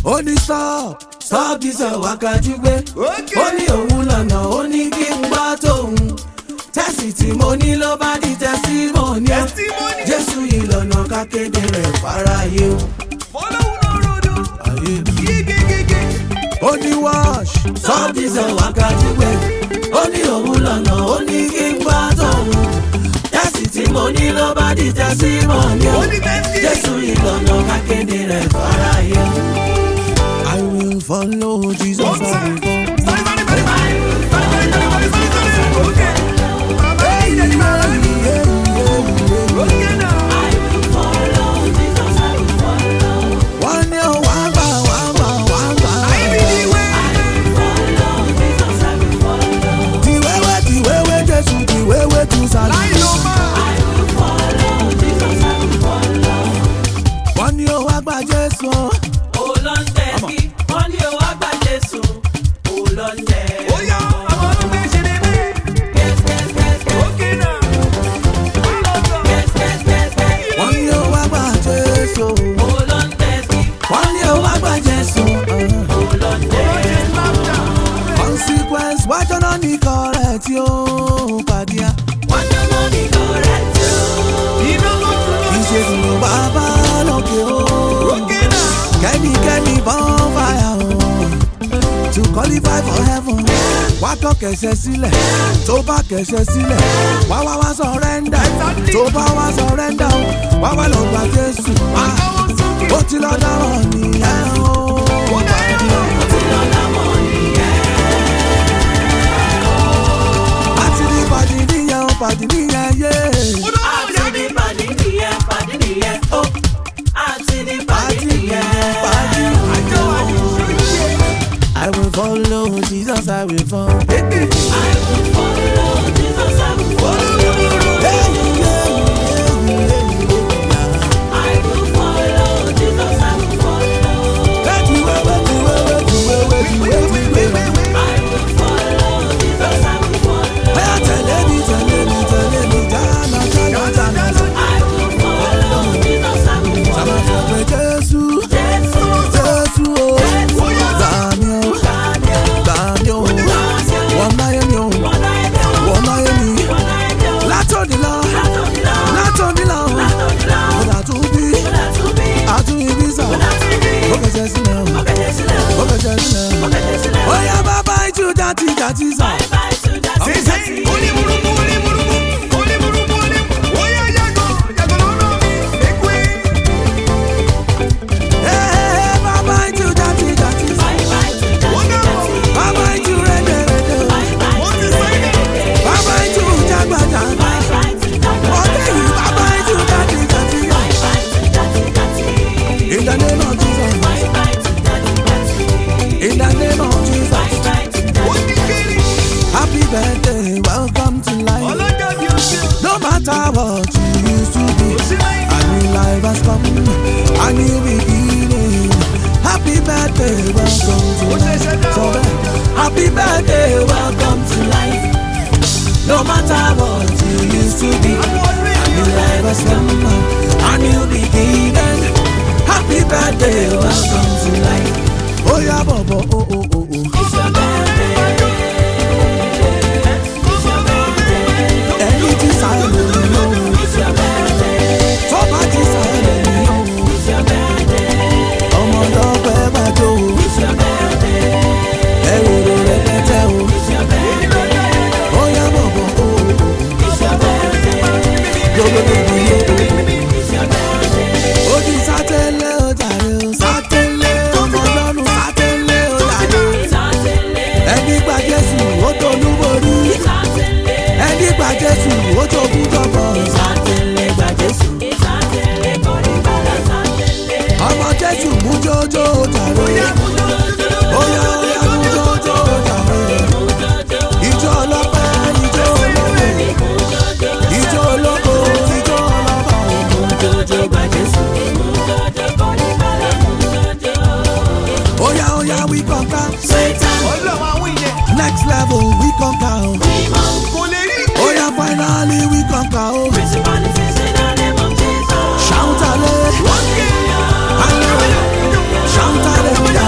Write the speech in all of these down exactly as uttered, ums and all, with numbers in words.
ó ní stop stop diesel wákàjú gbé ó ní òun lọ́nà ó ní kí n gbọ́ tóun tẹ́sì tí mo ní ló bá di testimony Jésù yìí lọ́nà kákéde rẹ̀ fáráyé o. ó ní wash stop diesel wákàjú gbé ó ní òun lọ́nà ó ní kí n gbọ́ tóun tẹ́sì tí mo ní ló bá di testimony Jésù yìí lọ́nà kákéde rẹ̀ fáráyé o. I will follow Jesus. I will qualify for heaven. Wá tọ́ kẹ̀ṣẹ̀ sílẹ̀, tó bá kẹ̀ṣẹ̀ sílẹ̀, wá wá wá surrender, tó bá wá surrender, wá wá lọ gba Jésù. Ó ti lọ dáwọ̀ nìyẹn o. Ó ti lọ dáwọ̀ nìyẹn. Àti ní pàdé nìyẹn o, pàdé nìyẹn yé. Àti ní pàdé nìyẹn, pàdé nìyẹn o. Àti ní pàdé nìyẹn, pàdé nìyẹn o. I will follow Jesus, I will follow. I will follow Jesus, I will follow. Hey, yeah, yeah, yeah. I will follow Jesus, I will follow. Let me wait, wait, wait, wait, wait, wait, wait, wait. I will follow Jesus, I will follow. Hey, tell me, tell me, tell me, Jana, Jana, Jana. I will follow Jesus, I will follow. Jesus, Jesus, Jesus, oh. Oh yeah, bye bye to that, that is all. Bye bye to that. Say say, holy murumu, holy murumu, holy murumu, holy. Oh yeah, yago, yago no no, make way. Hey hey, bye bye to that, that is all. Bye bye to that, bye bye to red red. Bye bye to red. Bye bye to jagba jagba. Bye bye to jagba. Okay, bye bye to that, that is all. Bye bye to that, that is. In the name of Jesus. Bye bye to that, that is. In the name of Jesus. Bye bye to that. Happy birthday, welcome to life. No matter what you used to be, a new life has come, a new beginning. Happy birthday, welcome to life. So happy birthday, welcome to life. No matter what you used to be, a new life has come, a new beginning. Happy birthday, welcome to life. Oh yeah, Bobo, oh oh oh oh. It's your birthday. Next level, we conquer. Oh yeah, finally we conquer. Shout hallelujah, shout hallelujah.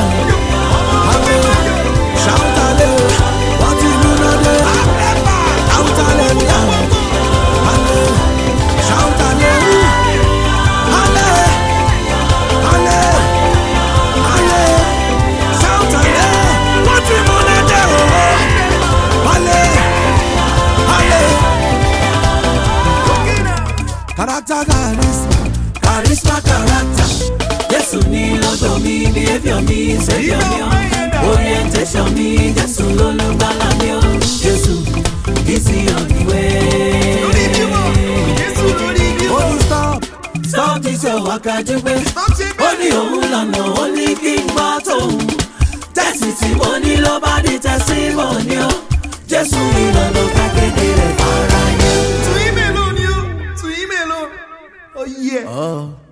behavior mi, savior mi o. Orientation mi, Jésù lolùgbàlà mi o. Jésù, easy on the way. Oh, stop. Stop this your waka jugbe. Only òun lọ́nà, only kí n gbọ́ tòun. Tẹ̀sí tí mo ní ló bá di testimony o. Jésù ìlànà kákéde rẹ̀ fara yẹn. To him alone, you. To him alone. Oh, yeah. Oh.